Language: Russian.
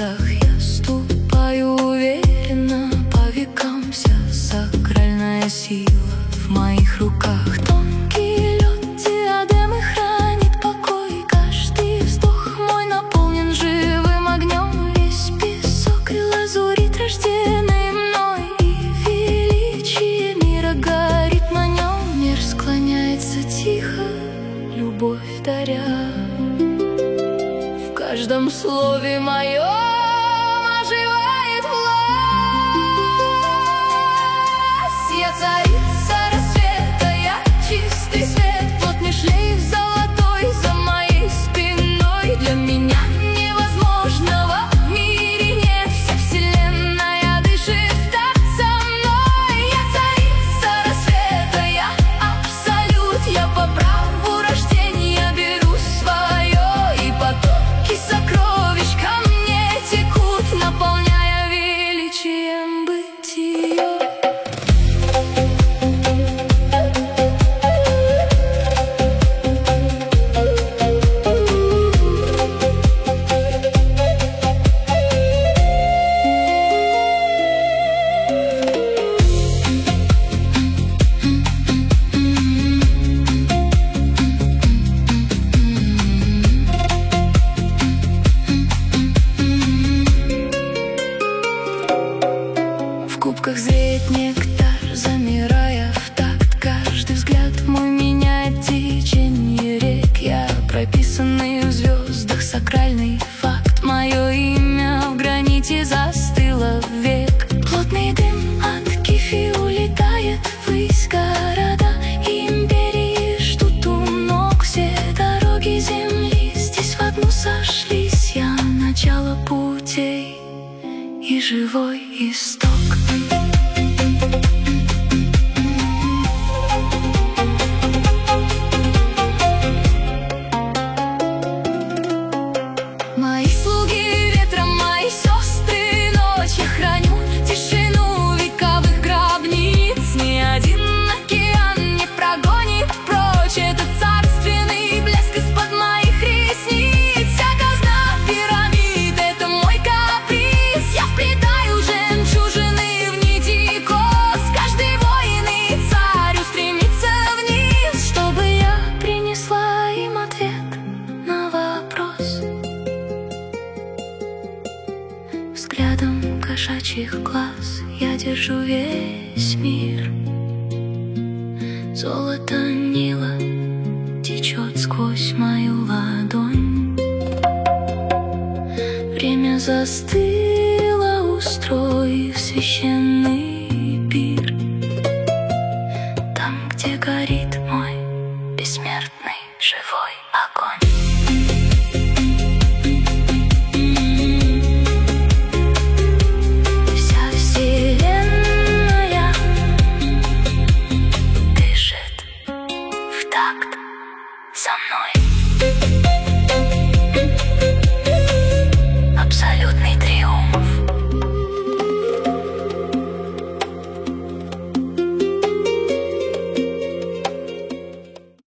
небесах я ступаю уверенно, по векам вся сакральная сила в моих руках. Тонкий лед диадемы хранит покой, каждый вздох мой наполнен живым огнем. Весь песок и лазурит рожденный мной, и величие мира горит на нем. Мир склоняется тихо, любовь даря. В каждом слове моем оживает власть. Я царица рассвета, я чистый свет, плотный шлейф золотой за моей спиной. Для меня невозможного в мире нет, вся вселенная дышит в такт со мной. Я царица рассвета, я абсолют, я по праву рождения беру свое, и потоки сокровищ ко мне текут, наполняя величием бытие. В кубках зреет нектар, замирая в такт. Каждый взгляд мой меняет течение рек. Я прописанный в звездах сакральный факт. Мое имя в граните застыло век. Плотный дым от кифи улетает ввысь. Города и империи ждут у ног. Все дороги земли здесь в одну сошлись. Я начало путей и живой исток. Мои слуги ветра, мои сестры ночь, я храню тишину вековых гробниц. Ни один океан не прогонит прочь этот царственный блеск из-под моих ресниц. Вся казна пирамид — это мой каприз. Я вплетаю жемчужины в нити кос. Каждый воин и царь устремится вниз, чтобы я принесла им ответ на вопрос. Взглядом кошачьих глаз я держу весь мир. Золото Нила течет сквозь мою ладонь. Время застыло, устроив священный пир. Там, где горит мой бессмертный живой огонь. Вся вселенная дышит в такт со мной. Абсолютный